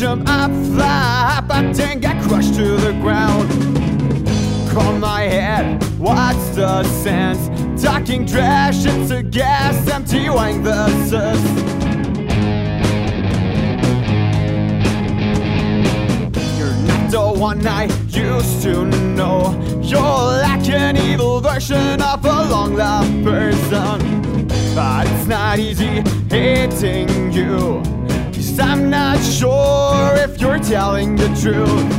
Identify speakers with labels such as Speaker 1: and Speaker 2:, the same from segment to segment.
Speaker 1: them up, fly up, but then get crushed to the ground. Calm my head, what's the sense? Talking trash, it's a gas, emptying the cess. You're not the one I used to know. You're like an evil version of a long-loved person. But it's not easy hating you, 'cause I'm not sure if you're telling the truth.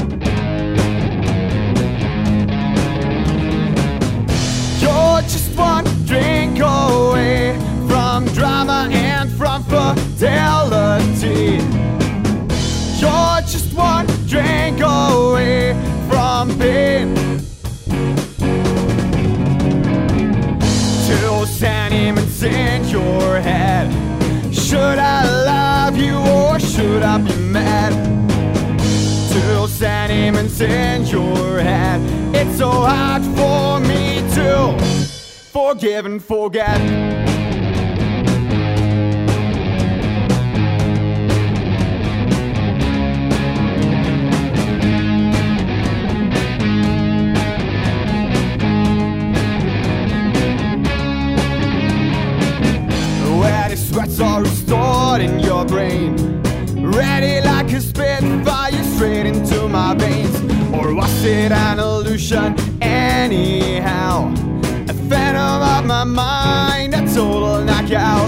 Speaker 1: You're just one drink away from drama and from fidelity. You're just one drink away from pain. Two sentiments in your head. Should I love you or should I be mad? Two sentiments in your head. It's so hard for me to forgive and forget. Sweats are restored in your brain, ready like a spitfire straight into my veins. Or was it an illusion anyhow? A phantom of my mind, a total knockout.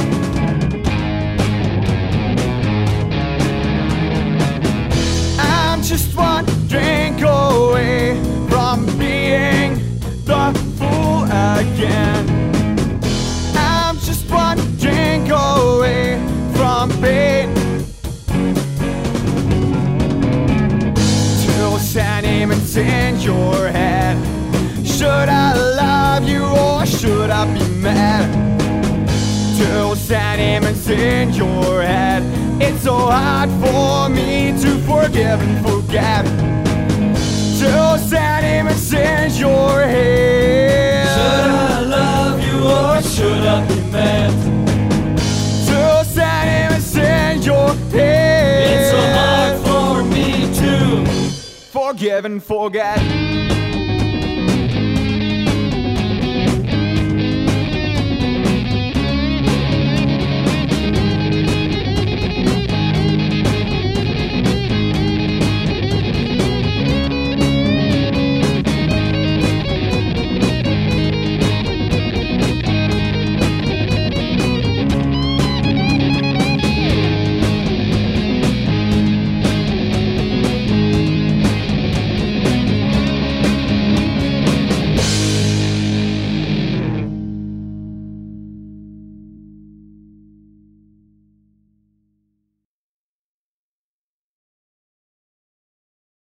Speaker 1: I'm just one drink away from being the fool again. I'm just one drink away from pain. Two sentiments in your head. Should I love you or should I be mad? Two sentiments in your head. It's so hard for me to forgive and forget. Two sentiments in your head.
Speaker 2: Should I love you or should I be mad?
Speaker 1: Two sentiments in your head.
Speaker 2: It's so hard for me to
Speaker 1: forgive and forget.